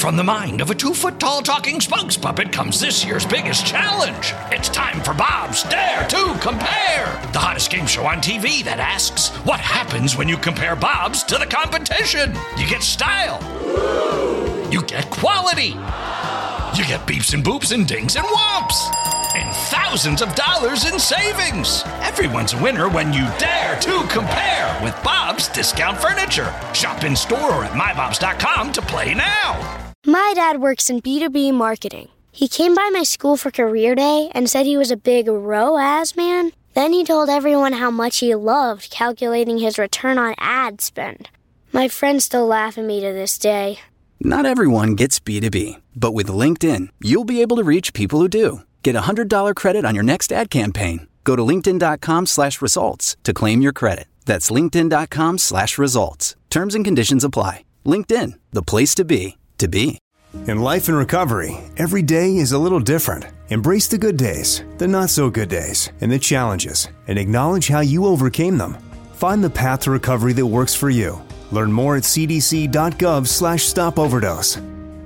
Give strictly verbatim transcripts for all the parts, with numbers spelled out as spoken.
From the mind of a two-foot-tall talking spokes puppet comes this year's biggest challenge. It's time for Bob's Dare to Compare, the hottest game show on T V that asks, what happens when you compare Bobs to the competition? You get style. You get quality. You get beeps and boops and dings and whomps. And thousands of dollars in savings. Everyone's a winner when you dare to compare with Bob's Discount Furniture. Shop in store or at my bobs dot com to play now. My dad works in B two B marketing. He came by my school for career day and said he was a big R O A S man. Then he told everyone how much he loved calculating his return on ad spend. My friends still laugh at me to this day. Not everyone gets B two B, but with LinkedIn, you'll be able to reach people who do. Get a one hundred dollars credit on your next ad campaign. Go to linkedin.com slash results to claim your credit. That's linkedin.com slash results. Terms and conditions apply. LinkedIn, the place to be, to be. In life and recovery, every day is a little different. Embrace the good days, the not so good days, and the challenges, and acknowledge how you overcame them. Find the path to recovery that works for you. Learn more at cdc.gov slash stop overdose.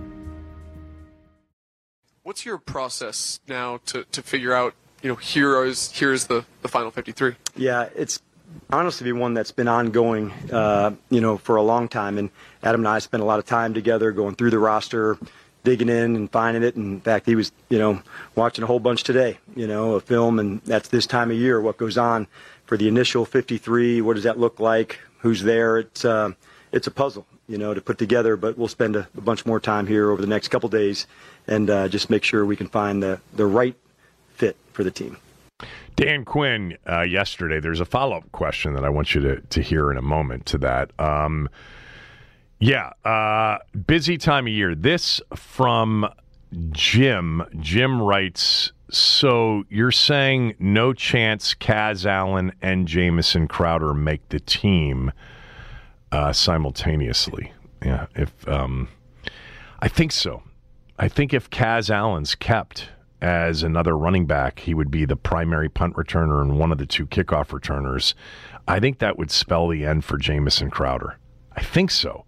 What's your process now to, to figure out, you know, here is here's the, the final fifty-three? Yeah, it's honestly been one that's been ongoing, uh, you know, for a long time. And Adam and I spent a lot of time together going through the roster, digging in and finding it. And in fact, he was, you know, watching a whole bunch today, you know, a film. And that's this time of year, what goes on for the initial fifty-three. What does that look like? Who's there? It's, uh, it's a puzzle, you know, to put together. But we'll spend a, a bunch more time here over the next couple days and uh, just make sure we can find the, the right fit for the team. Dan Quinn, uh, yesterday, there's a follow-up question that I want you to, to hear in a moment to that. Um, yeah, uh, busy time of year. This from Jim. Jim writes, so you're saying no chance Kaz Allen and Jamison Crowder make the team uh, simultaneously. Yeah, if um, I think so. I think if Kaz Allen's kept as another running back, he would be the primary punt returner and one of the two kickoff returners. I think that would spell the end for Jamison Crowder. I think so.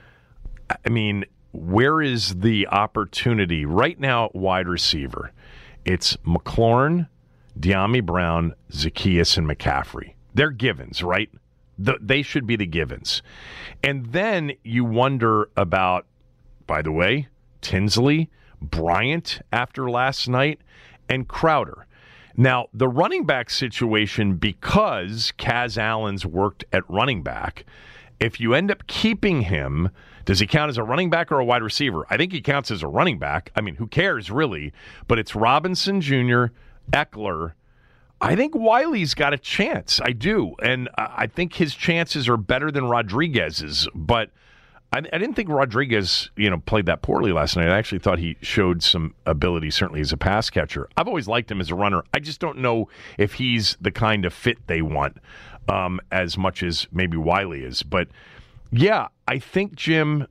I mean, where is the opportunity right now at wide receiver? It's McLaurin, De'Ami Brown, Zaccheaus, and McCaffrey. They're givens, right? The, they should be the givens. And then you wonder about, by the way, Tinsley, Bryant after last night, and Crowder. Now, the running back situation, because Kaz Allen's worked at running back, if you end up keeping him, does he count as a running back or a wide receiver? I think he counts as a running back. I mean, who cares, really? But it's Robinson Junior, Eckler. I think Wiley's got a chance. I do. And I think his chances are better than Rodriguez's. But I, I didn't think Rodriguez, you know, played that poorly last night. I actually thought he showed some ability, certainly as a pass catcher. I've always liked him as a runner. I just don't know if he's the kind of fit they want um, as much as maybe Wiley is. But, yeah, I think, Jim,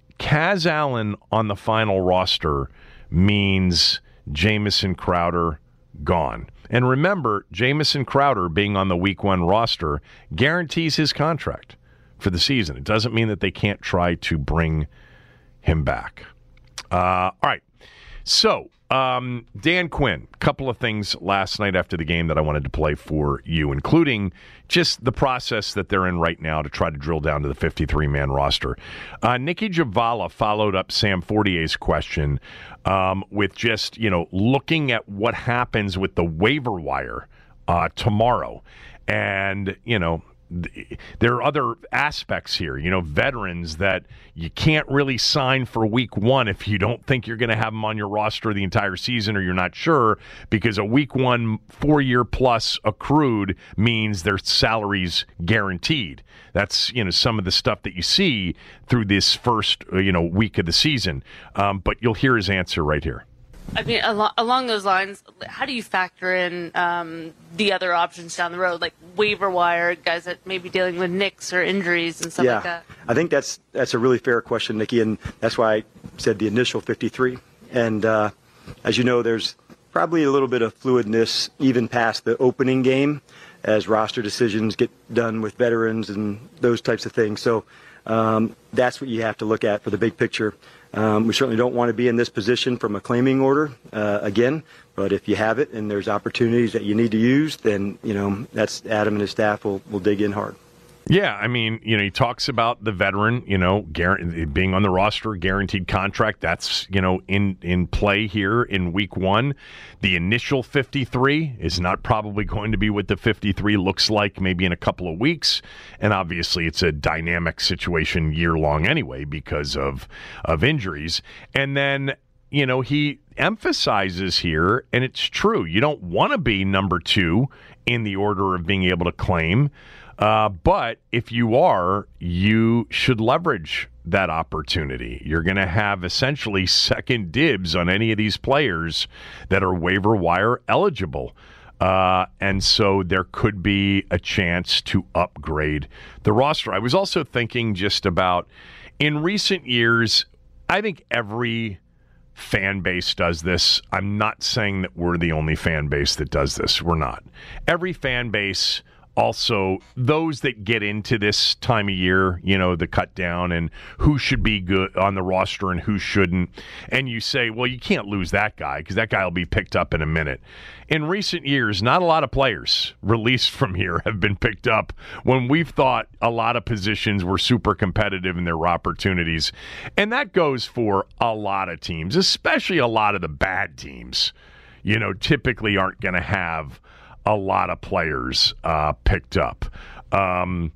Kaz Allen on the final roster means Jamison Crowder gone. And remember, Jamison Crowder being on the week one roster guarantees his contract for the season. It doesn't mean that they can't try to bring him back. Uh, all right. So, um, Dan Quinn, a couple of things last night after the game that I wanted to play for you, including just the process that they're in right now to try to drill down to the fifty-three man roster. Uh, Nikki Javala followed up Sam Fortier's question um, with just, you know, looking at what happens with the waiver wire uh, tomorrow. And, you know, there are other aspects here, you know, veterans that you can't really sign for week one if you don't think you're going to have them on your roster the entire season or you're not sure, because a week one four-year plus accrued means their salary's guaranteed. That's, you know, some of the stuff that you see through this first, you know, week of the season. Um, but you'll hear his answer right here. I mean, al- along those lines, how do you factor in um, the other options down the road, like waiver wire, guys that may be dealing with nicks or injuries and stuff yeah, like that? I think that's that's a really fair question, Nikki, and that's why I said the initial fifty-three. And uh, as you know, there's probably a little bit of fluidness even past the opening game as roster decisions get done with veterans and those types of things. So um, that's what you have to look at for the big picture. Um, we certainly don't want to be in this position from a claiming order uh, again. But if you have it and there's opportunities that you need to use, then, you know, that's Adam and his staff will, will dig in hard. Yeah, I mean, you know, he talks about the veteran, you know, guarantee, being on the roster, guaranteed contract. That's, you know, in, in play here in week one. The initial fifty-three is not probably going to be what the fifty-three looks like maybe in a couple of weeks. And obviously it's a dynamic situation year long anyway because of, of injuries. And then, you know, he emphasizes here, and it's true, you don't want to be number two in the order of being able to claim. Uh, but if you are, you should leverage that opportunity. You're going to have essentially second dibs on any of these players that are waiver wire eligible. Uh, and so there could be a chance to upgrade the roster. I was also thinking just about, in recent years, I think every fan base does this. I'm not saying that we're the only fan base that does this. We're not. Every fan base, also those that get into this time of year, you know, the cut down and who should be good on the roster and who shouldn't. And you say, well, you can't lose that guy because that guy will be picked up in a minute. In recent years, not a lot of players released from here have been picked up when we've thought a lot of positions were super competitive in their opportunities. And that goes for a lot of teams, especially a lot of the bad teams, you know, typically aren't going to have a lot of players uh, picked up. Um,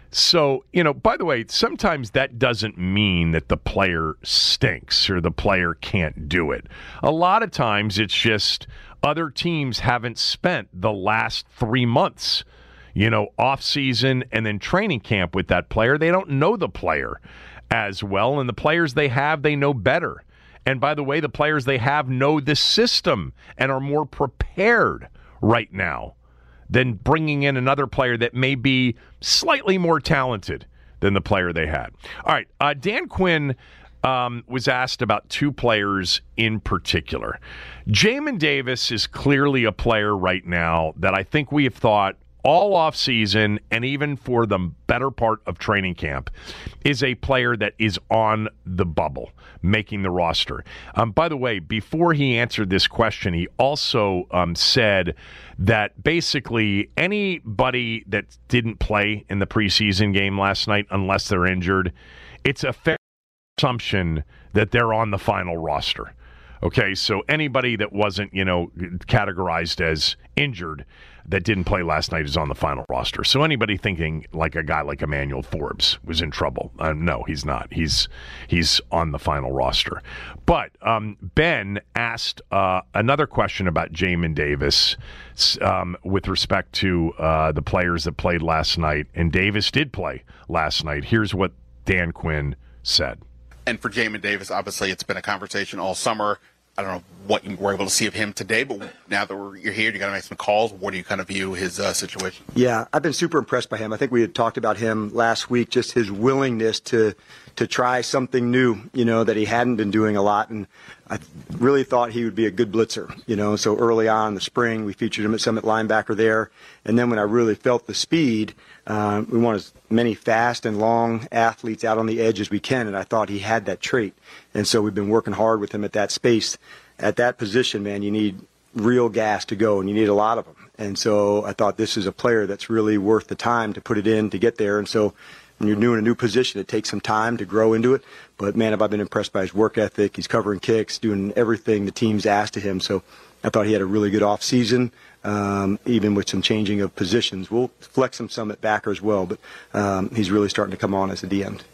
so, you know, by the way, sometimes that doesn't mean that the player stinks or the player can't do it. A lot of times it's just other teams haven't spent the last three months, you know, off season and then training camp with that player. They don't know the player as well, and the players they have, they know better. And by the way, the players they have know the system and are more prepared right now than bringing in another player that may be slightly more talented than the player they had. All right, uh, Dan Quinn um, was asked about two players in particular. Jamin Davis is clearly a player right now that I think we have thought all offseason and even for the better part of training camp is a player that is on the bubble, making the roster. Um, by the way, before he answered this question, he also um, said that basically anybody that didn't play in the preseason game last night, unless they're injured, it's a fair assumption that they're on the final roster. Okay, so anybody that wasn't, you know, categorized as injured that didn't play last night is on the final roster. So anybody thinking like a guy like Emmanuel Forbes was in trouble, uh, no, he's not. He's he's on the final roster. But um, Ben asked uh, another question about Jamin Davis um, with respect to uh, the players that played last night, and Davis did play last night. Here's what Dan Quinn said. And for Jamin Davis, obviously it's been a conversation all summer. I don't know what you were able to see of him today, but now that we're, you're here, you got to make some calls. What do you kind of view his uh, situation? Yeah, I've been super impressed by him. I think we had talked about him last week, just his willingness to to try something new, you know, that he hadn't been doing a lot. And I really thought he would be a good blitzer, you know. So early on in the spring, we featured him at Summit linebacker there. And then when I really felt the speed, uh, we want as many fast and long athletes out on the edge as we can. And I thought he had that trait. And so we've been working hard with him at that space. At that position, man, you need real gas to go, and you need a lot of them. And so I thought this is a player that's really worth the time to put it in to get there. And so when you're doing a new position, it takes some time to grow into it. But, man, have I been impressed by his work ethic. He's covering kicks, doing everything the team's asked of him. So I thought he had a really good offseason, um, even with some changing of positions. We'll flex him some at backer as well, but um, he's really starting to come on as a D end.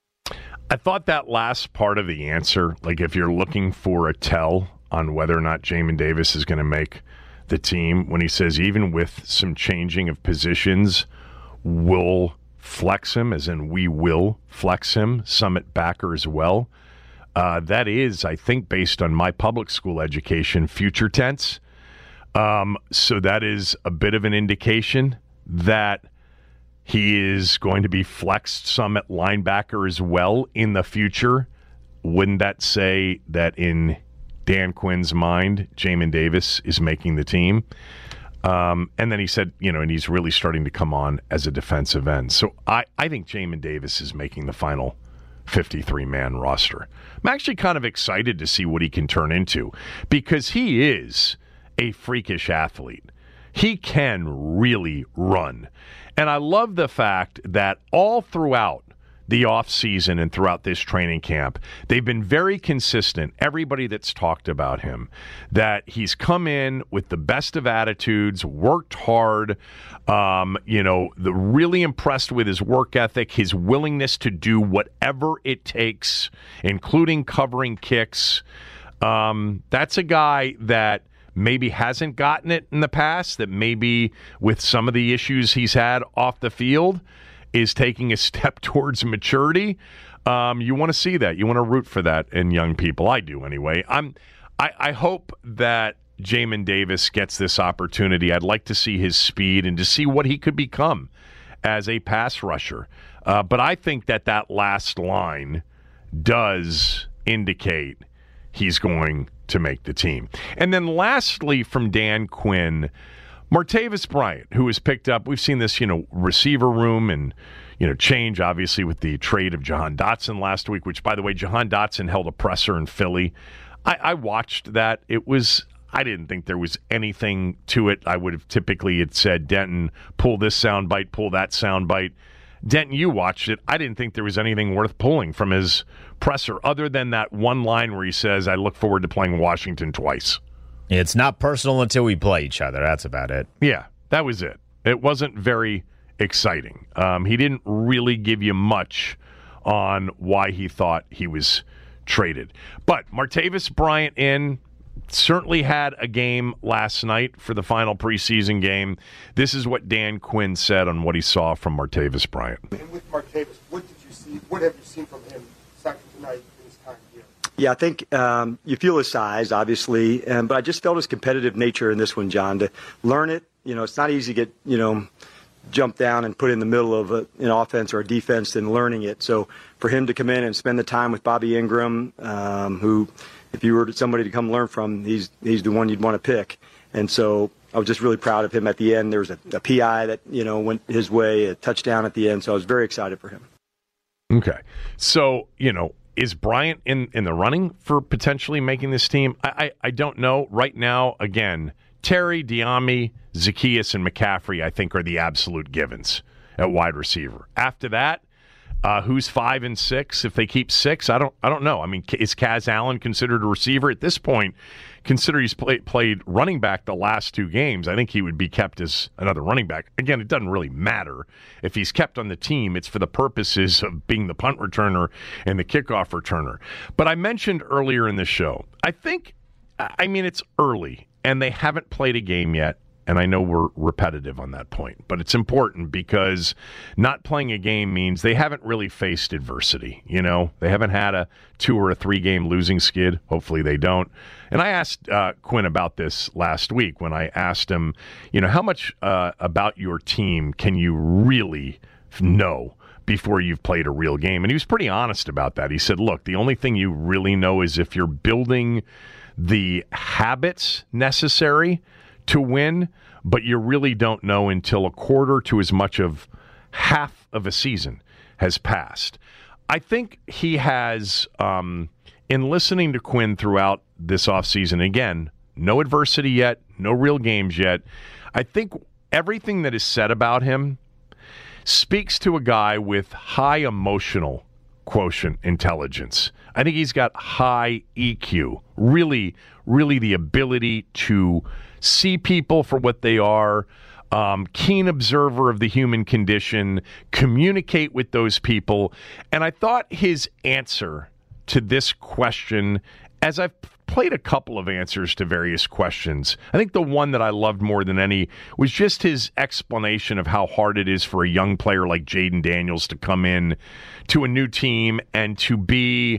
I thought that last part of the answer, like if you're looking for a tell on whether or not Jamin Davis is going to make the team, when he says even with some changing of positions, we'll flex him, as in we will flex him, some at backer as well. Uh, that is, I think, based on my public school education, future tense. Um, so that is a bit of an indication that he is going to be flexed some at linebacker as well in the future. Wouldn't that say that in Dan Quinn's mind, Jamin Davis is making the team? Um, and then he said, you know, and he's really starting to come on as a defensive end. So I, I think Jamin Davis is making the final fifty-three man roster. I'm actually kind of excited to see what he can turn into because he is a freakish athlete. He can really run. And I love the fact that all throughout the offseason and throughout this training camp, they've been very consistent, everybody that's talked about him, that he's come in with the best of attitudes, worked hard, um, you know, the, really impressed with his work ethic, his willingness to do whatever it takes, including covering kicks. Um, that's a guy that maybe hasn't gotten it in the past, that maybe with some of the issues he's had off the field is taking a step towards maturity. Um, you want to see that. You want to root for that in young people. I do anyway. I'm. I, I hope that Jamin Davis gets this opportunity. I'd like to see his speed and to see what he could become as a pass rusher. Uh, but I think that that last line does indicate he's going to make the team. And then lastly, from Dan Quinn, Martavis Bryant, who was picked up, we've seen this, you know, receiver room and, you know, change, obviously, with the trade of Jahan Dotson last week, which, by the way, Jahan Dotson held a presser in Philly. I, I watched that. It was, I didn't think there was anything to it. I would have typically had said, Denton, pull this soundbite, pull that soundbite. Denton, you watched it. I didn't think there was anything worth pulling from his presser other than that one line where he says, I look forward to playing Washington twice. It's not personal until we play each other. That's about it. Yeah, that was it. It wasn't very exciting. Um, he didn't really give you much on why he thought he was traded. But Martavis Bryant in, certainly had a game last night for the final preseason game. This is what Dan Quinn said on what he saw from Martavis Bryant. And with Martavis, what did you see? What have you seen from him second tonight in his time here? Yeah, I think um, you feel his size, obviously, um, but I just felt his competitive nature in this one, John. To learn it, you know, it's not easy to get, you know, jump down and put in the middle of a, an offense or a defense than learning it. So for him to come in and spend the time with Bobby Ingram, um, who, if you were somebody to come learn from, he's he's the one you'd want to pick. And so I was just really proud of him at the end. There was a, a P I that, you know, went his way, a touchdown at the end. So I was very excited for him. Okay. So, you know, is Bryant in, in the running for potentially making this team? I, I, I don't know. Right now, again, Terry, Diami, Zaccheaus, and McCaffrey, I think, are the absolute givens at wide receiver. After that, uh, who's five and six? If they keep six, I don't I don't know. I mean, is Kaz Allen considered a receiver at this point? Consider he's play, played running back the last two games. I think he would be kept as another running back. Again, it doesn't really matter. If he's kept on the team, it's for the purposes of being the punt returner and the kickoff returner. But I mentioned earlier in the show, I think, I mean, it's early, and they haven't played a game yet. And I know we're repetitive on that point, but it's important because not playing a game means they haven't really faced adversity. You know, they haven't had a two or a three game losing skid. Hopefully they don't. And I asked uh, Quinn about this last week when I asked him, you know, how much uh, about your team can you really know before you've played a real game? And he was pretty honest about that. He said, look, the only thing you really know is if you're building the habits necessary to win, but you really don't know until a quarter to as much of half of a season has passed. I think he has, um, in listening to Quinn throughout this offseason, again, no adversity yet, no real games yet, I think everything that is said about him speaks to a guy with high emotional quotient intelligence. I think he's got high E Q, really, really the ability to see people for what they are, um, keen observer of the human condition, communicate with those people. And I thought his answer to this question, as I've played a couple of answers to various questions, I think the one that I loved more than any was just his explanation of how hard it is for a young player like Jaden Daniels to come in to a new team and to be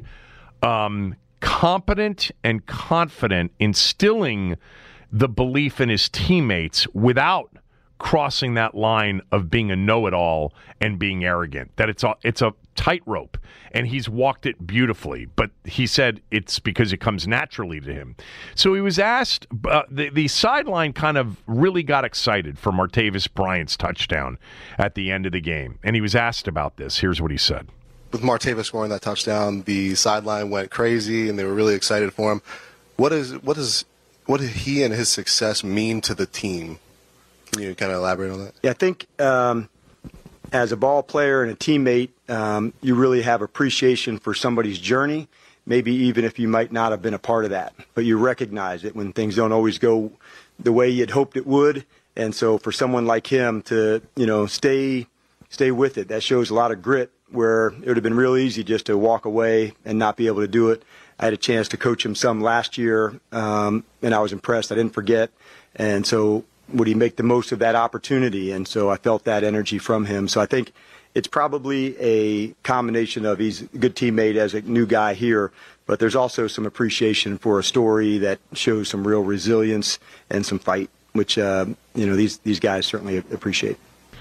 um, competent and confident, instilling the belief in his teammates without crossing that line of being a know-it-all and being arrogant. That it's a, it's a tightrope, and he's walked it beautifully. But he said it's because it comes naturally to him. So he was asked, uh, the, the sideline kind of really got excited for Martavis Bryant's touchdown at the end of the game. And he was asked about this. Here's what he said. with Martavis scoring that touchdown, the sideline went crazy, and they were really excited for him. What is what is what did he and his success mean to the team? Can you kind of elaborate on that? Yeah, I think um, as a ball player and a teammate, um, you really have appreciation for somebody's journey, maybe even if you might not have been a part of that. But you recognize it when things don't always go the way you'd hoped it would. And so for someone like him to, you know, stay stay with it, that shows a lot of grit, where it would have been real easy just to walk away and not be able to do it. I had a chance to coach him some last year, um, and I was impressed. I didn't forget. And so would he make the most of that opportunity? And so I felt that energy from him. So I think it's probably a combination of he's a good teammate as a new guy here, but there's also some appreciation for a story that shows some real resilience and some fight, which uh, you know these these guys certainly appreciate.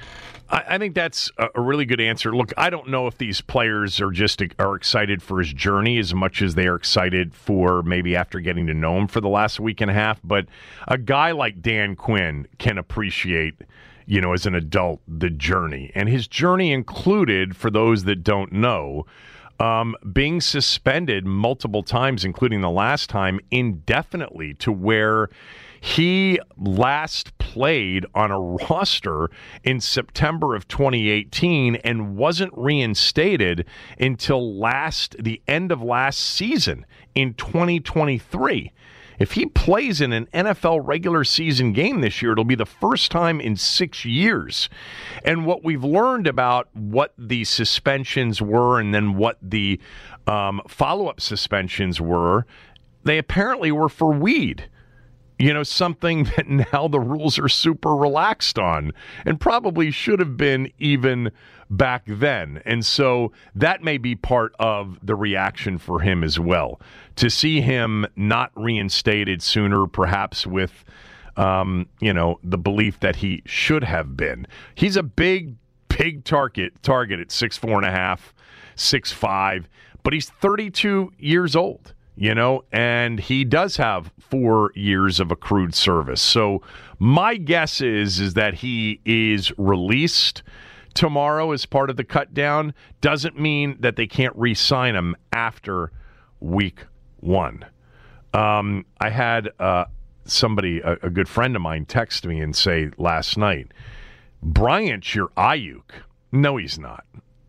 I think that's a really good answer. Look, I don't know if these players are just are excited for his journey as much as they are excited for maybe after getting to know him for the last week and a half. But a guy like Dan Quinn can appreciate, you know, as an adult, the journey. And his journey included, for those that don't know, um, being suspended multiple times, including the last time, indefinitely, to where he last played on a roster in September of twenty eighteen and wasn't reinstated until last the end of last season in twenty twenty-three. If he plays in an N F L regular season game this year, it'll be the first time in six years. And what we've learned about what the suspensions were and then what the um, follow-up suspensions were, they apparently were for weed. You know, something that now the rules are super relaxed on and probably should have been even back then. And so that may be part of the reaction for him as well. To see him not reinstated sooner, perhaps with, um, you know, the belief that he should have been. He's a big, big target, target at six four and a half, six five, but he's thirty-two years old. You know, and he does have four years of accrued service. So my guess is, is that he is released tomorrow as part of the cut down. Doesn't mean that they can't re-sign him after week one. Um, I had uh, somebody, a, a good friend of mine, text me and say last night, Bryant's your Ayuk. No, he's not.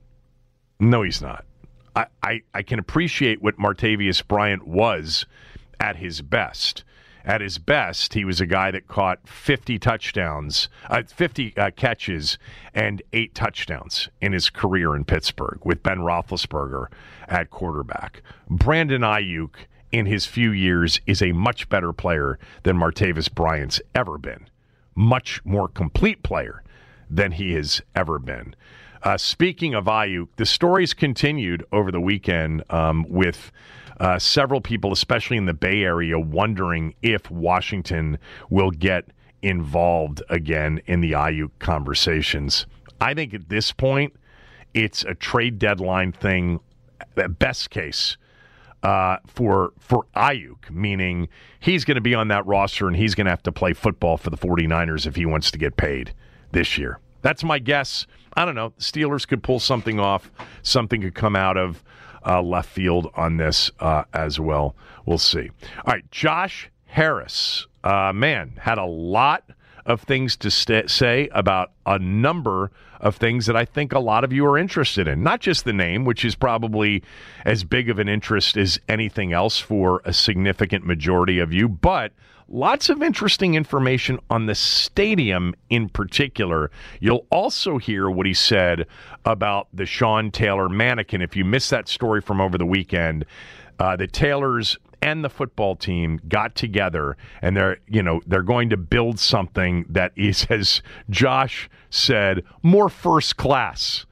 No, he's not. I, I, I can appreciate what Martavis Bryant was at his best. At his best, he was a guy that caught fifty touchdowns, uh, fifty uh, catches, and eight touchdowns in his career in Pittsburgh with Ben Roethlisberger at quarterback. Brandon Ayuk, in his few years, is a much better player than Martavis Bryant's ever been. Much more complete player than he has ever been. Uh, speaking of Ayuk, the stories continued over the weekend um, with uh, several people, especially in the Bay Area, wondering if Washington will get involved again in the Ayuk conversations. I think at this point, it's a trade deadline thing, at best case, uh, for for Ayuk, meaning he's going to be on that roster and he's going to have to play football for the 49ers if he wants to get paid this year. That's my guess. I don't know. The Steelers could pull something off. Something could come out of uh, left field on this uh, as well. We'll see. All right, Josh Harris, uh, man, had a lot of things to st- say about a number of things that I think a lot of you are interested in. Not just the name, which is probably as big of an interest as anything else for a significant majority of you, but lots of interesting information on the stadium in particular. You'll also hear what he said about the Sean Taylor mannequin. If you missed that story from over the weekend, uh, the Taylors and the football team got together and they're, you know, they're going to build something that is, as Josh said, more first class.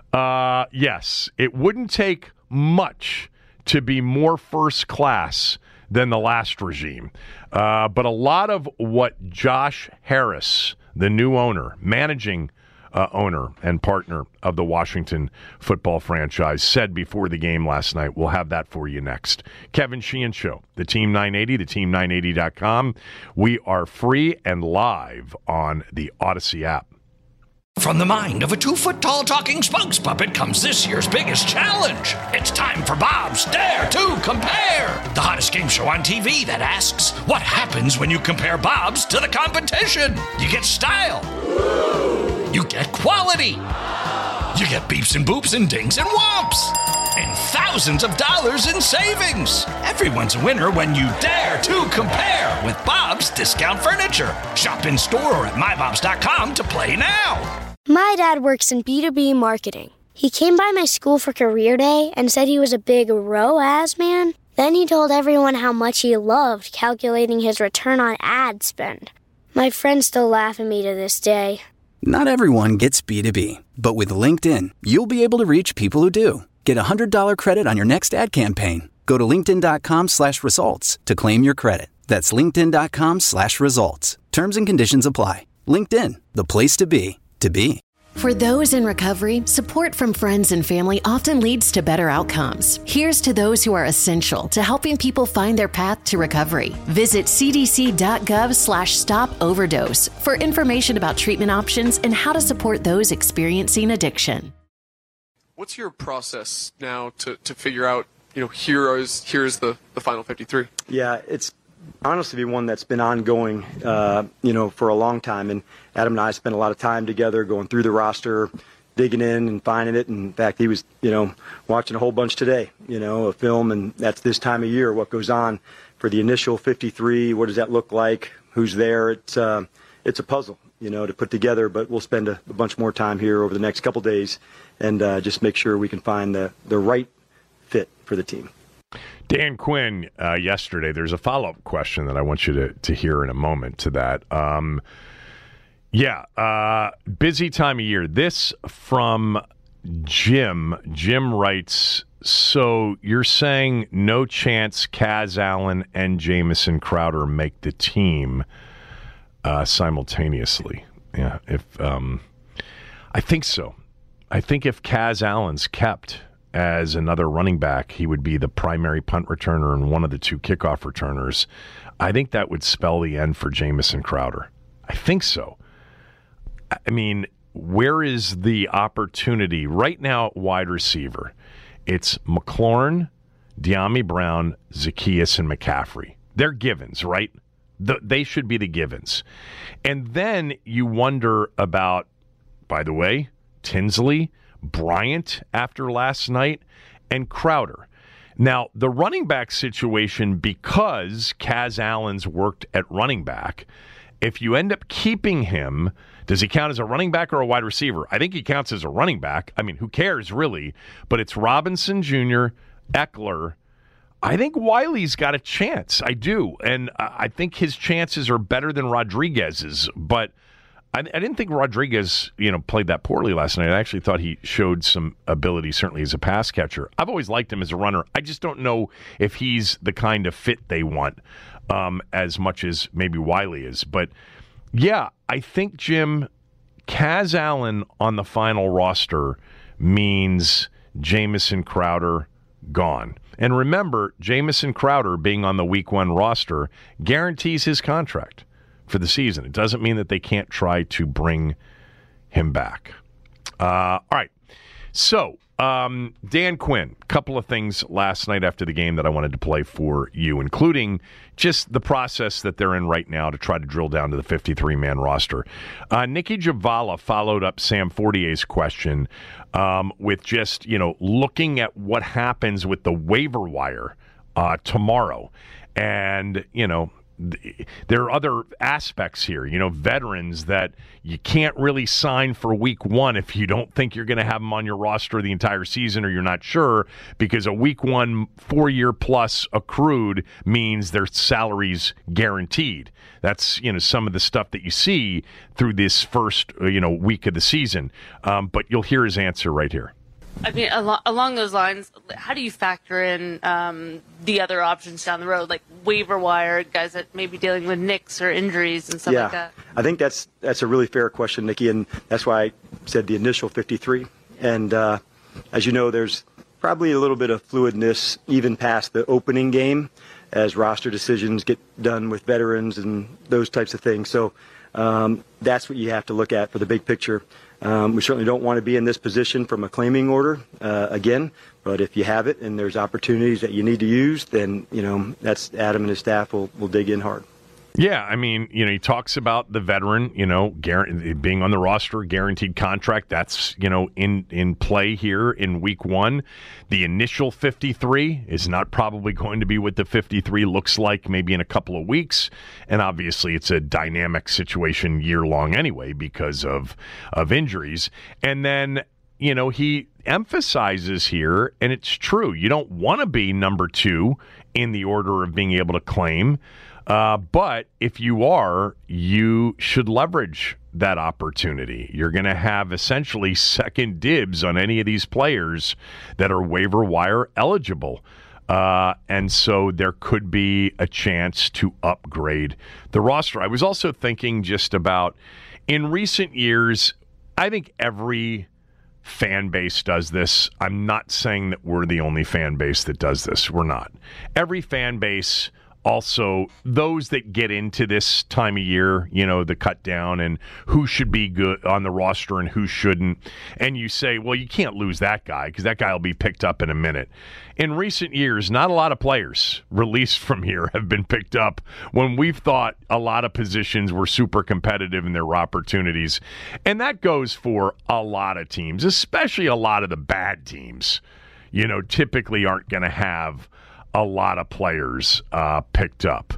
Uh, yes, it wouldn't take much to be more first class than the last regime. Uh, but a lot of what Josh Harris, the new owner, managing uh, owner and partner of the Washington football franchise, said before the game last night. We'll have that for you next. Kevin Sheehan Show, the Team nine eighty, the team nine eighty dot com. We are free and live on the Odyssey app. From the mind of a two-foot-tall talking spokes puppet comes this year's biggest challenge. It's time for Bob's Dare to Compare, the hottest game show on T V that asks, what happens when you compare Bobs to the competition? You get style. You get quality. You get beeps and boops and dings and whomps. And thousands of dollars in savings. Everyone's a winner when you dare to compare with Bob's Discount Furniture. Shop in store or at my bobs dot com to play now. My dad works in B two B marketing. He came by my school for career day and said he was a big R O A S man. Then he told everyone how much he loved calculating his return on ad spend. My friends still laugh at me to this day. Not everyone gets B two B, but with LinkedIn, you'll be able to reach people who do. Get a one hundred dollars credit on your next ad campaign. Go to linkedin.com slash results to claim your credit. That's linkedin.com slash results. Terms and conditions apply. LinkedIn, the place to be, to be. For those in recovery, support from friends and family often leads to better outcomes. Here's to those who are essential to helping people find their path to recovery. Visit cdc.gov slash stop overdose for information about treatment options and how to support those experiencing addiction. What's your process now to, to figure out, you know, heroes, here's the, the final fifty-three? Yeah, it's honestly one that's been ongoing, uh, you know, for a long time. And Adam and I spent a lot of time together going through the roster, digging in and finding it. And in fact, he was, you know, watching a whole bunch today, you know, a film. And that's this time of year, what goes on for the initial fifty-three. What does that look like? Who's there? It's, uh, it's a puzzle, you know, to put together. But we'll spend a, a bunch more time here over the next couple days and uh, just make sure we can find the, the right fit for the team. Dan Quinn, uh, yesterday, there's a follow-up question that I want you to, to hear in a moment to that. Um, yeah, uh, busy time of year. This from Jim. Jim writes, so you're saying no chance Kaz Allen and Jamison Crowder make the team uh, simultaneously. Yeah, if um, I think so. I think if Kaz Allen's kept as another running back, he would be the primary punt returner and one of the two kickoff returners. I think that would spell the end for Jamison Crowder. I think so. I mean, where is the opportunity right now at wide receiver? It's McLaurin, De'Ami Brown, Zaccheaus, and McCaffrey. They're givens, right? The, they should be the givens. And then you wonder about, by the way, Tinsley, Bryant after last night, and Crowder. Now, the running back situation, because Kaz Allen's worked at running back, if you end up keeping him, does he count as a running back or a wide receiver? I think he counts as a running back. I mean, who cares, really? But it's Robinson Junior, Eckler. I think Wiley's got a chance. I do. And I think his chances are better than Rodriguez's. But I, I didn't think Rodriguez, you know, played that poorly last night. I actually thought he showed some ability, certainly as a pass catcher. I've always liked him as a runner. I just don't know if he's the kind of fit they want um, as much as maybe Wiley is. But, yeah, I think, Jim, Kaz Allen on the final roster means Jamison Crowder gone. And remember, Jamison Crowder being on the week one roster guarantees his contract for the season. It doesn't mean that they can't try to bring him back. Uh, all right. So, um, Dan Quinn, a couple of things last night after the game that I wanted to play for you, including just the process that they're in right now to try to drill down to the fifty-three man roster. Uh, Nikki Javala followed up Sam Fortier's question um, with just, you know, looking at what happens with the waiver wire uh, tomorrow. And, you know, there are other aspects here, you know, veterans that you can't really sign for week one if you don't think you're going to have them on your roster the entire season or you're not sure, because a week one four-year plus accrued means their salary's guaranteed. That's, you know, some of the stuff that you see through this first, you know, week of the season. Um, but you'll hear his answer right here. I mean, along, along those lines, how do you factor in um, the other options down the road, like waiver wire, guys that may be dealing with nicks or injuries and stuff yeah, like that? I think that's that's a really fair question, Nikki, and that's why I said the initial fifty-three. And uh, as you know, there's probably a little bit of fluidness even past the opening game as roster decisions get done with veterans and those types of things. So um, that's what you have to look at for the big picture. Um, we certainly don't want to be in this position from a claiming order uh, again. But if you have it and there's opportunities that you need to use, then, you know, that's Adam and his staff will, will dig in hard. Yeah, I mean, you know, he talks about the veteran, you know, guarantee, being on the roster, guaranteed contract. That's, you know, in, in play here in week one. The initial fifty-three is not probably going to be what the fifty-three looks like maybe in a couple of weeks. And obviously it's a dynamic situation year long anyway because of, of injuries. And then, you know, he emphasizes here, and it's true, you don't want to be number two in the order of being able to claim. Uh, but if you are, you should leverage that opportunity. You're going to have essentially second dibs on any of these players that are waiver wire eligible. Uh, and so there could be a chance to upgrade the roster. I was also thinking just about, in recent years, I think every fan base does this. I'm not saying that we're the only fan base that does this. We're not. Every fan base, also those that get into this time of year, you know, the cut down and who should be good on the roster and who shouldn't. And you say, well, you can't lose that guy because that guy will be picked up in a minute. In recent years, not a lot of players released from here have been picked up when we've thought a lot of positions were super competitive in their opportunities. And that goes for a lot of teams, especially a lot of the bad teams, you know, typically aren't going to have a lot of players uh, picked up.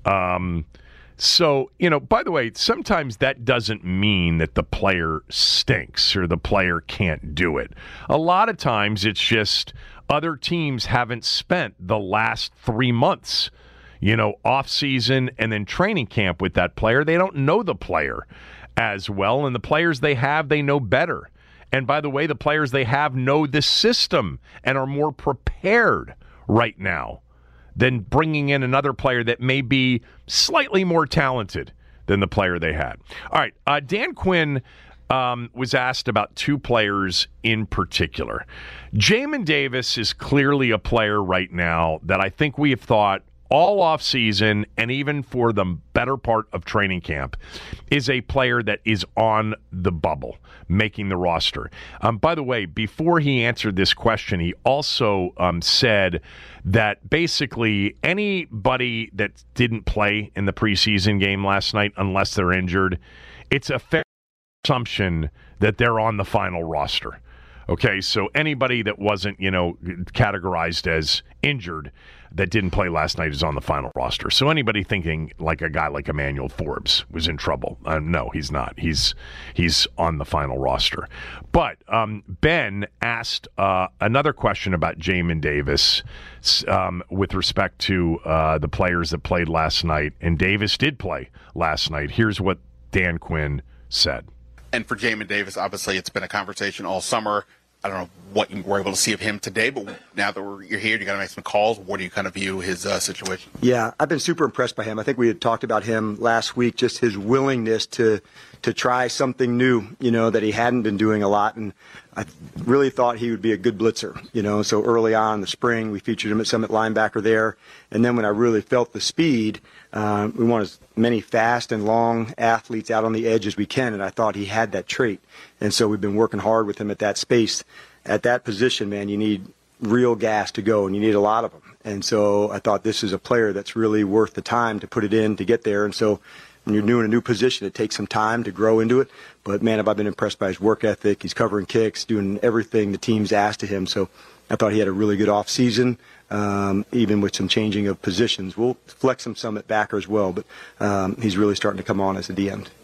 Um, so, you know, by the way, sometimes that doesn't mean that the player stinks or the player can't do it. A lot of times it's just other teams haven't spent the last three months, you know, off season and then training camp with that player. They don't know the player as well, and the players they have, they know better. And by the way, the players they have know the system and are more prepared right now than bringing in another player that may be slightly more talented than the player they had. All right, uh, Dan Quinn um, was asked about two players in particular. Jamin Davis is clearly a player right now that I think we have thought all offseason and even for the better part of training camp is a player that is on the bubble, making the roster. Um, by the way, before he answered this question, he also um, said that basically anybody that didn't play in the preseason game last night, unless they're injured, it's a fair assumption that they're on the final roster. Okay, so anybody that wasn't, you know, categorized as injured that didn't play last night is on the final roster. So anybody thinking like a guy like Emmanuel Forbes was in trouble, uh, no, he's not. He's he's on the final roster. But um, Ben asked uh, another question about Jamin Davis um, with respect to uh, the players that played last night, and Davis did play last night. Here's what Dan Quinn said. And for Jamin Davis, obviously, it's been a conversation all summer. I don't know what you were able to see of him today, but now that we're, you're here, you got to make some calls. What do you kind of view his uh, situation? Yeah, I've been super impressed by him. I think we had talked about him last week, just his willingness to to try something new, you know, that he hadn't been doing a lot. And I really thought he would be a good blitzer, you know. So early on in the spring, we featured him at Summit linebacker there. And then when I really felt the speed, uh, we want as many fast and long athletes out on the edge as we can. And I thought he had that trait. And so we've been working hard with him at that space. At that position, man, you need real gas to go, and you need a lot of them. And so I thought this is a player that's really worth the time to put it in to get there. And so when you're doing a new position, it takes some time to grow into it. But, man, have I been impressed by his work ethic. He's covering kicks, doing everything the team's asked of him. So I thought he had a really good offseason, um, even with some changing of positions. We'll flex him some at backer as well, but um, he's really starting to come on as a D end.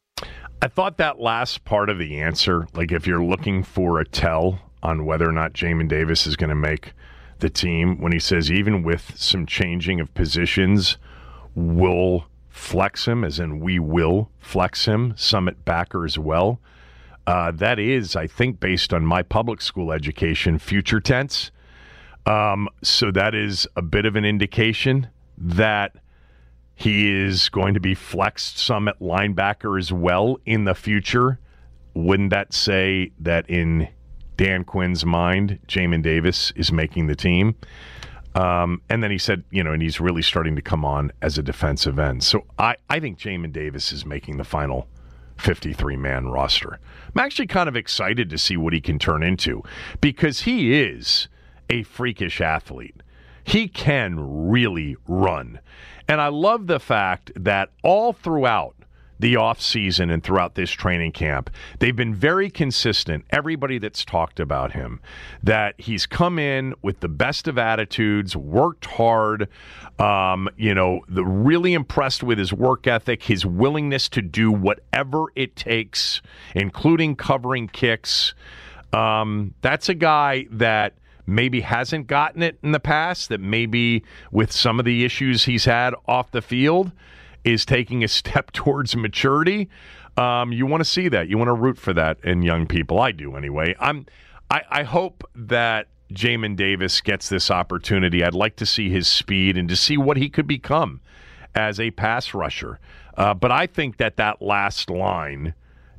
I thought that last part of the answer, like if you're looking for a tell on whether or not Jamin Davis is going to make the team, when he says even with some changing of positions, we'll flex him, as in we will flex him, Summit backer as well. Uh, that is, I think, based on my public school education, future tense. Um, so that is a bit of an indication that he is going to be flexed Summit linebacker as well in the future. Wouldn't that say that in Dan Quinn's mind, Jamin Davis is making the team? Um, and then he said, you know, and he's really starting to come on as a defensive end. So I, I think Jamin Davis is making the final fifty-three man roster. I'm actually kind of excited to see what he can turn into because he is a freakish athlete. He can really run. And I love the fact that all throughout the offseason and throughout this training camp, they've been very consistent, everybody that's talked about him, that he's come in with the best of attitudes, worked hard, um, you know, the, really impressed with his work ethic, his willingness to do whatever it takes, including covering kicks. Um, that's a guy that maybe hasn't gotten it in the past, that maybe with some of the issues he's had off the field is taking a step towards maturity. Um, you want to see that. You want to root for that in young people. I do anyway. I'm. I, I hope that Jamin Davis gets this opportunity. I'd like to see his speed and to see what he could become as a pass rusher. Uh, but I think that that last line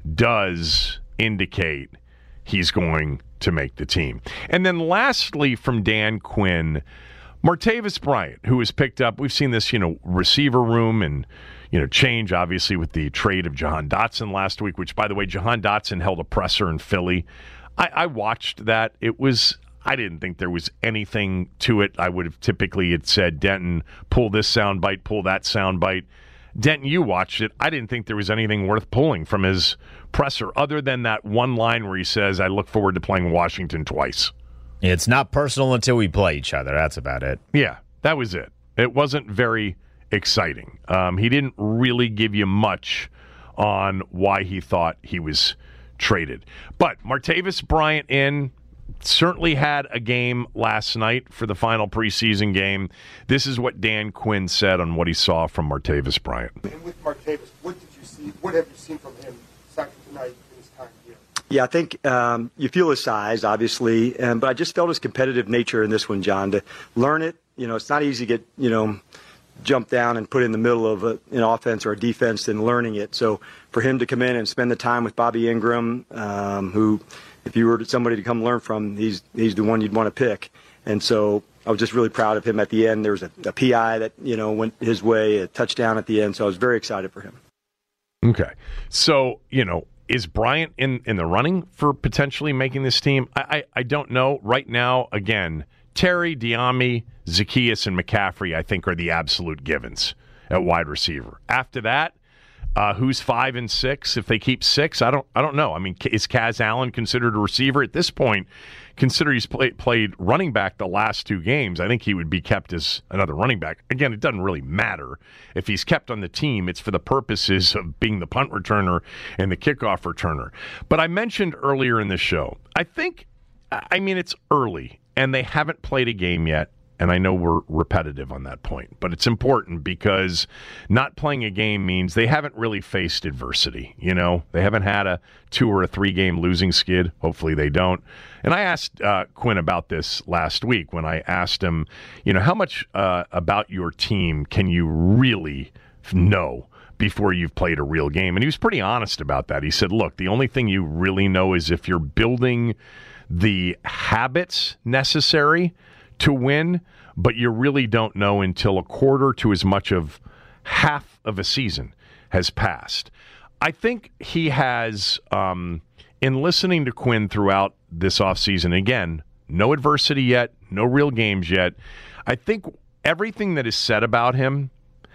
does indicate he's going to make the team. And then lastly from Dan Quinn, Martavis Bryant, who was picked up, we've seen this, you know, receiver room and, you know, change, obviously, with the trade of Jahan Dotson last week, which, by the way, Jahan Dotson held a presser in Philly. I, I watched that. It was, I didn't think there was anything to it. I would have typically had said, Denton, pull this soundbite, pull that soundbite. Denton, you watched it. I didn't think there was anything worth pulling from his presser other than that one line where he says, I look forward to playing Washington twice. It's not personal until we play each other. That's about it. Yeah, that was it. It wasn't very exciting. Um, he didn't really give you much on why he thought he was traded. But Martavis Bryant in, certainly had a game last night for the final preseason game. This is what Dan Quinn said on what he saw from Martavis Bryant. And with Martavis, what did you see? What have you seen from him Saturday night in his time here? Yeah, I think um, you feel his size, obviously, um, but I just felt his competitive nature in this one, John. To learn it, you know, it's not easy to get, you know, jump down and put in the middle of a, an offense or a defense than learning it. So for him to come in and spend the time with Bobby Ingram, um, who, if you were somebody to come learn from, he's he's the one you'd want to pick. And so I was just really proud of him at the end. There was a, a P I that, you know, went his way, a touchdown at the end. So I was very excited for him. Okay. So, you know, is Bryant in, in the running for potentially making this team? I, I, I don't know. Right now, again, Terry, Diami, Zaccheaus, and McCaffrey, I think, are the absolute givens at wide receiver. After that, uh, who's five and six? If they keep six, I don't I don't know. I mean, is Kaz Allen considered a receiver at this point? Consider he's play, played running back the last two games. I think he would be kept as another running back. Again, it doesn't really matter. If he's kept on the team, it's for the purposes of being the punt returner and the kickoff returner. But I mentioned earlier in the show, I think, I mean, it's early, and they haven't played a game yet. And I know we're repetitive on that point, but it's important because not playing a game means they haven't really faced adversity. You know, they haven't had a two or a three game losing skid. Hopefully they don't. And I asked uh, Quinn about this last week when I asked him, you know, how much uh, about your team can you really know before you've played a real game? And he was pretty honest about that. He said, look, the only thing you really know is if you're building the habits necessary to win, but you really don't know until a quarter to as much of half of a season has passed. I think he has, um, in listening to Quinn throughout this offseason, again, no adversity yet, no real games yet, I think everything that is said about him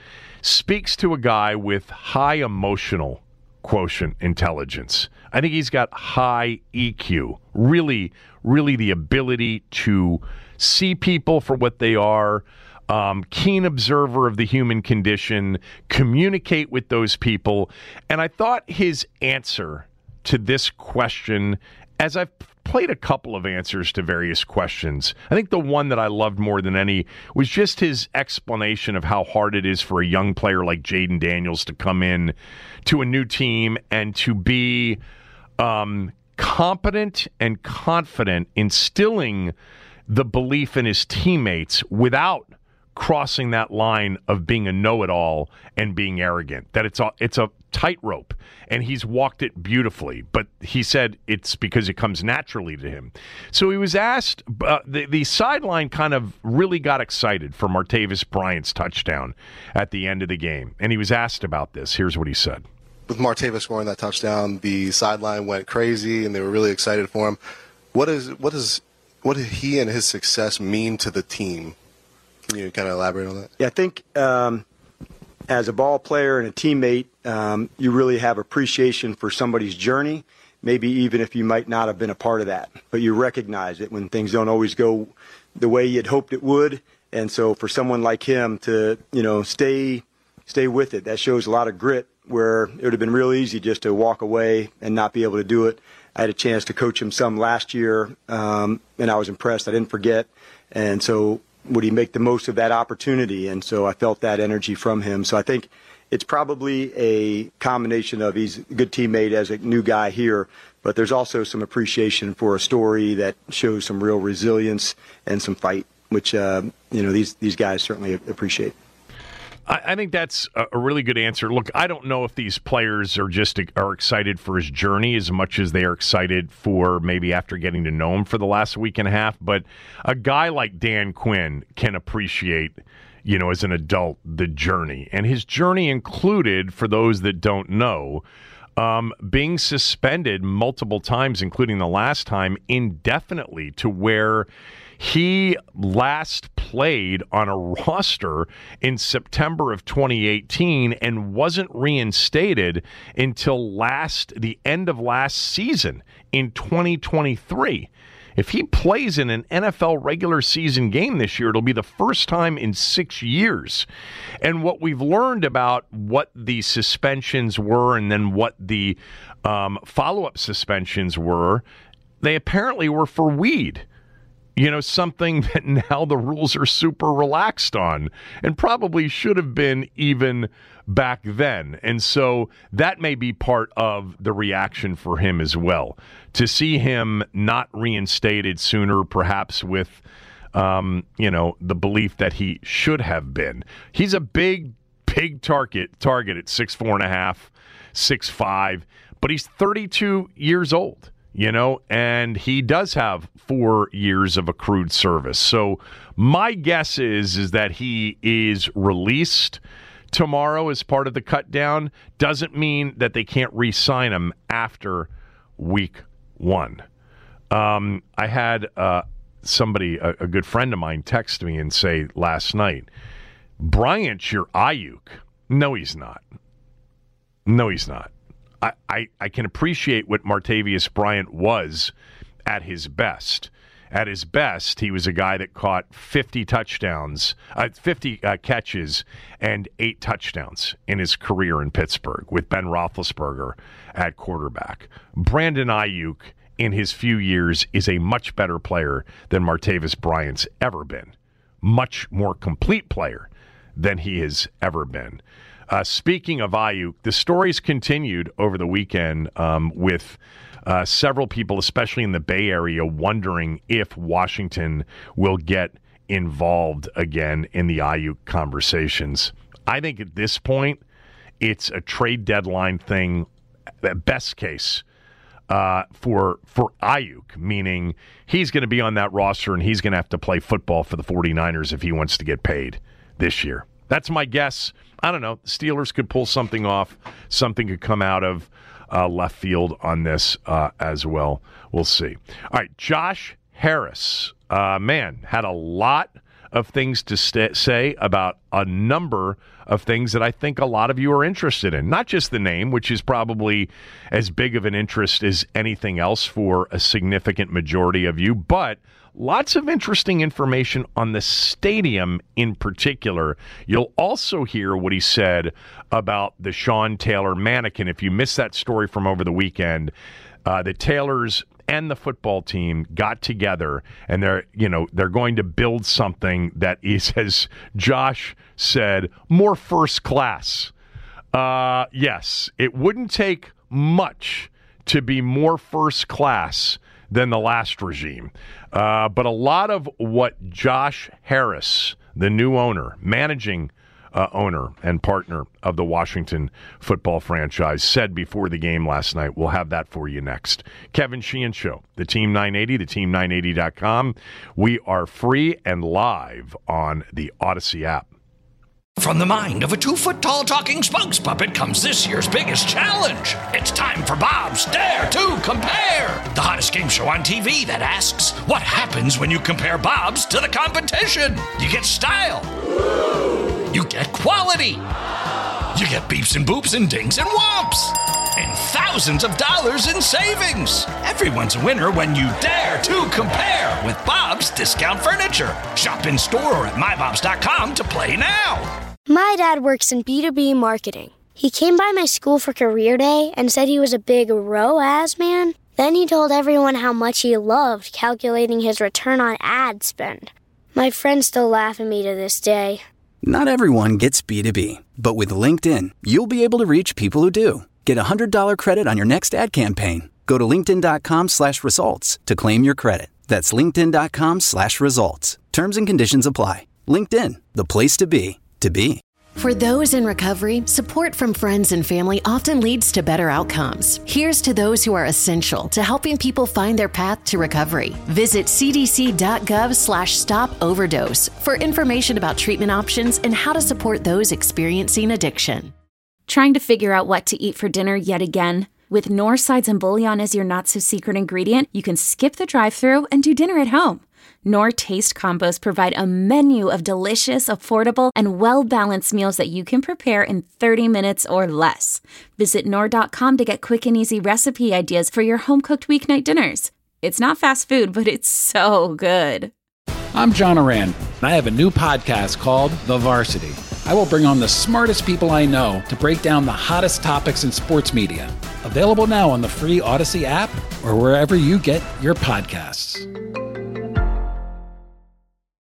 speaks to a guy with high emotional quotient intelligence. I think he's got high E Q, really, really the ability to see people for what they are, um, keen observer of the human condition, communicate with those people. And I thought his answer to this question, as I've played a couple of answers to various questions, I think the one that I loved more than any was just his explanation of how hard it is for a young player like Jaden Daniels to come in to a new team and to be um, competent and confident, instilling the belief in his teammates without crossing that line of being a know-it-all and being arrogant. That it's a, it's a tightrope, and he's walked it beautifully. But he said it's because it comes naturally to him. So he was asked, uh, the, the sideline kind of really got excited for Martavis Bryant's touchdown at the end of the game. And he was asked about this. Here's what he said. with Martavis scoring that touchdown, the sideline went crazy, and they were really excited for him. What is what is what did he and his success mean to the team? Can you kind of elaborate on that? Yeah, I think um, as a ball player and a teammate, um, you really have appreciation for somebody's journey, maybe even if you might not have been a part of that. But you recognize it when things don't always go the way you'd hoped it would. And so for someone like him to, you know, stay stay with it, that shows a lot of grit, where it would have been real easy just to walk away and not be able to do it. I had a chance to coach him some last year, um, and I was impressed. I didn't forget. And so would he make the most of that opportunity? And so I felt that energy from him. So I think it's probably a combination of he's a good teammate as a new guy here, but there's also some appreciation for a story that shows some real resilience and some fight, which uh, you know these these guys certainly appreciate. I, I think that's a, a really good answer. Look, I don't know if these players are just are excited for his journey as much as they are excited for maybe after getting to know him for the last week and a half. But a guy like Dan Quinn can appreciate, you know, as an adult, the journey. And his journey included, for those that don't know, um, being suspended multiple times, including the last time, indefinitely, to where he last played on a roster in September of twenty eighteen and wasn't reinstated until last the end of last season in twenty twenty-three. If he plays in an N F L regular season game this year, it'll be the first time in six years. And what we've learned about what the suspensions were and then what the um, follow-up suspensions were, they apparently were for weed. You know, something that now the rules are super relaxed on and probably should have been even back then. And so that may be part of the reaction for him as well. To see him not reinstated sooner, perhaps with, um, you know, the belief that he should have been. He's a big, big target, target at six four and a half, six five, but he's thirty-two years old. You know, and he does have four years of accrued service. So my guess is, is that he is released tomorrow as part of the cut down. Doesn't mean that they can't re-sign him after week one. Um, I had uh, somebody, a, a good friend of mine, text me and say last night, Bryant's your Ayuk. No, he's not. No, he's not. I, I, I can appreciate what Martavis Bryant was at his best. At his best, he was a guy that caught fifty touchdowns, uh, fifty uh, catches, and eight touchdowns in his career in Pittsburgh with Ben Roethlisberger at quarterback. Brandon Ayuk, in his few years, is a much better player than Martavis Bryant's ever been. Much more complete player than he has ever been. Uh, speaking of Ayuk, the stories continued over the weekend um, with uh, several people, especially in the Bay Area, wondering if Washington will get involved again in the Ayuk conversations. I think at this point, it's a trade deadline thing, at best case, uh, for, for Ayuk, meaning he's going to be on that roster and he's going to have to play football for the 49ers if he wants to get paid this year. That's my guess. I don't know. The Steelers could pull something off. Something could come out of uh, left field on this uh, as well. We'll see. All right, Josh Harris, uh, man, had a lot of things to st- say about a number of things that I think a lot of you are interested in. Not just the name, which is probably as big of an interest as anything else for a significant majority of you, but lots of interesting information on the stadium in particular. You'll also hear what he said about the Sean Taylor mannequin. If you missed that story from over the weekend, uh, the Taylors and the football team got together and they're, you know, they're going to build something that is, as Josh said, more first class. Uh, yes, it wouldn't take much to be more first class than the last regime. Uh, but a lot of what Josh Harris, the new owner, managing uh, owner and partner of the Washington football franchise, said before the game last night. We'll have that for you next. Kevin Sheehan Show, the Team nine eighty, the team nine eighty dot com. We are free and live on the Odyssey app. From the mind of a two-foot-tall talking spokes puppet comes this year's biggest challenge. It's time for Bob's Dare to Compare, the hottest game show on T V that asks, what happens when you compare Bobs to the competition? You get style. You get quality. You get beeps and boops and dings and whomps. And thousands of dollars in savings. Everyone's a winner when you dare to compare with Bob's Discount Furniture. Shop in store or at my bobs dot com to play now. My dad works in B two B marketing. He came by my school for career day and said he was a big R O A S man. Then he told everyone how much he loved calculating his return on ad spend. My friends still laugh at me to this day. Not everyone gets B two B, but with LinkedIn, you'll be able to reach people who do. Get a one hundred dollars credit on your next ad campaign. Go to linkedin.com slash results to claim your credit. That's linkedin.com slash results. Terms and conditions apply. LinkedIn, the place to be, to be. For those in recovery, support from friends and family often leads to better outcomes. Here's to those who are essential to helping people find their path to recovery. Visit cdc.gov slash stop overdose for information about treatment options and how to support those experiencing addiction. Trying to figure out what to eat for dinner yet again? With Knorr sides and bouillon as your not-so-secret ingredient, you can skip the drive-thru and do dinner at home. Knorr Taste Combos provide a menu of delicious, affordable, and well-balanced meals that you can prepare in thirty minutes or less. Visit Knorr dot com to get quick and easy recipe ideas for your home-cooked weeknight dinners. It's not fast food, but it's so good. I'm John Oran, and I have a new podcast called The Varsity. I will bring on the smartest people I know to break down the hottest topics in sports media. Available now on the free Odyssey app or wherever you get your podcasts.